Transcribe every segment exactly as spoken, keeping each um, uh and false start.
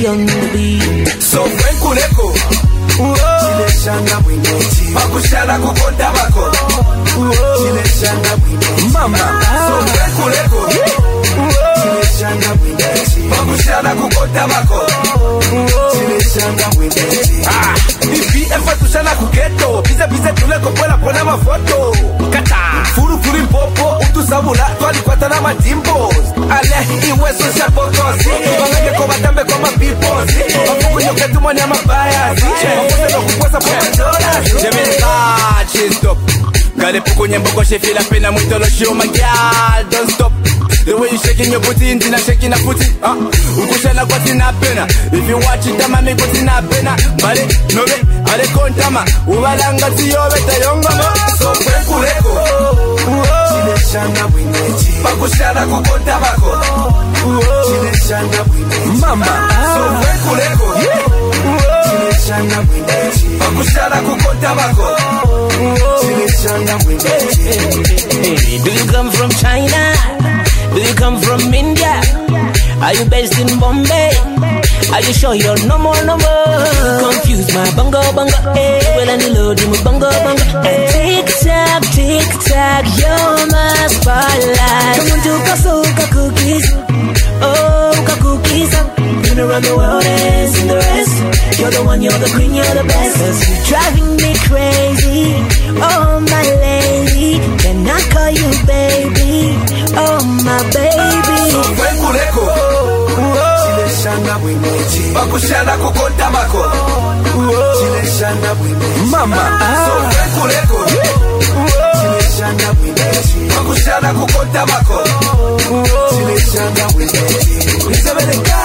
on the beat. So when kuleko chile shanga bwineti bakushana kukonda bako chile shanga bwineti mama. So when kuleko chile shanga bwineti bakushana kukonda bako chile shanga bwineti. Ah, ifi efa tushana kugeto bize bize tuleko pona pona mafoto kata furu furu popo utu sabula twali kwata na matimbos ale iwe social botosi bange ko batambe ko mapiposi bafuku nyoke tumoni amabaya bafuku no kukosa kwa dola jementa chistop gale puku nyembo she feel up in a muito show my girl don't stop. The way you shaking your booty into na shaking a booty, ah, ukushana kwa tina pena. If you watch it, ama me kwa tina pena. Bale, nobe, ale kontama. Ubalanga tiyo beta yongama. So kwe kuleko chile shanga bwineti bakushana kukonda bako chile shanga bwineti mama. So kwe kuleko chile shanga bwineti bakushana kukonda bako chile shanga bwineti. Do you come from China? Do you come from India? Are you based in Bombay? Are you sure you're no more, no more? Confuse my bongo, bongo, eh. Well, I load you, bongo, bongo, eh. Tick tock, tick tock, you're my spotlight. Come on to Kasuka cookies, oh, ka cookies. Been around the world and seen the rest. You're the one, you're the queen, you're the best. Cause you're driving me crazy, oh my lady. Can I call you baby? Oh my baby. So when kuleko chile shanga bwineti bakushana kukonda bako chile shanga bwineti mama. So when kuleko chile shanga bwineti bakushana kukonda bako chile shanga bwineti. Isabeleka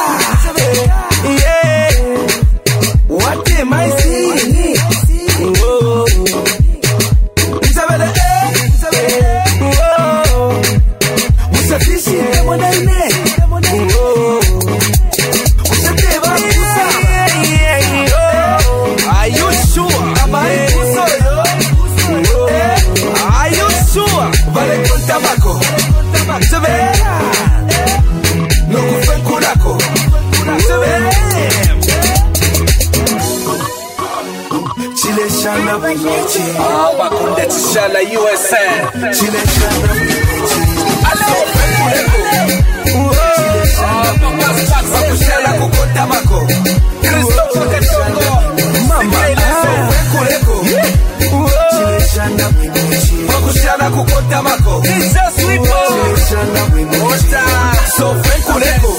yeah, what am I seeing? Oh, Isabeleka Usafishi demo na ine Usateba kusama. Are you sure? Amai kuso yo. Are you sure? Vale konta bako Severa no kufen kulako Severa chile shana bwineti ah bakunde chishala U S A chile shana bwineti ale chile shana bwineti bakushana kukonda bako Christopher Katongo mama. Kuleko chile shana bwineti bakushana kukonda bako Jesus we chile shana bwineti. So when kuleko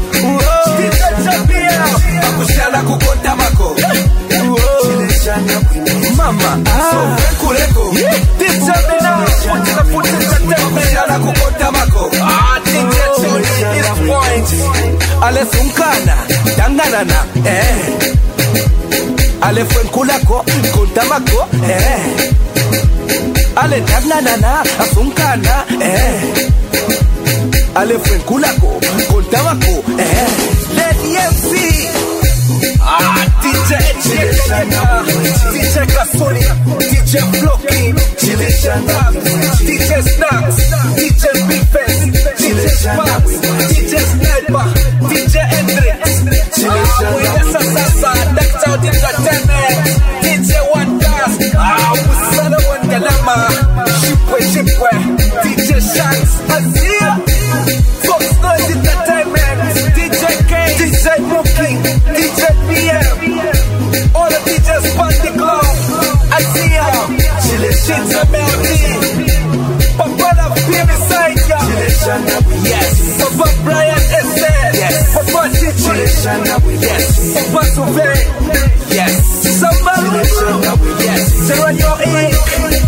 bakushana kukonda bako chile shana bwineti mama. So when kuleko determina put the foot in the bakushana kukonda bako ah D J Tony his points ale sunkana danganana eh ale fwenkulako kontamako eh ale danganana asunkana eh ale fwenkulako kontamako eh Lady M C ah D J Cheka D J Kasoni D J Floki chile shana D J Snacks D J Bifes D J Sparks D J Sniper D J Hendrix chile shana sasa Doctor Entertainment D J Wonders ah usana wangalama shipwe shipwe D J Shanks Azia Fox Noise Entertainment D J K D J Mookie D J P M all the D Js on the club Azia chile shana Melody Papa la baby side ya yes Papa Brian S N yes Papa Chichi yes Papa Suve yes Somebody yes Sarah your ink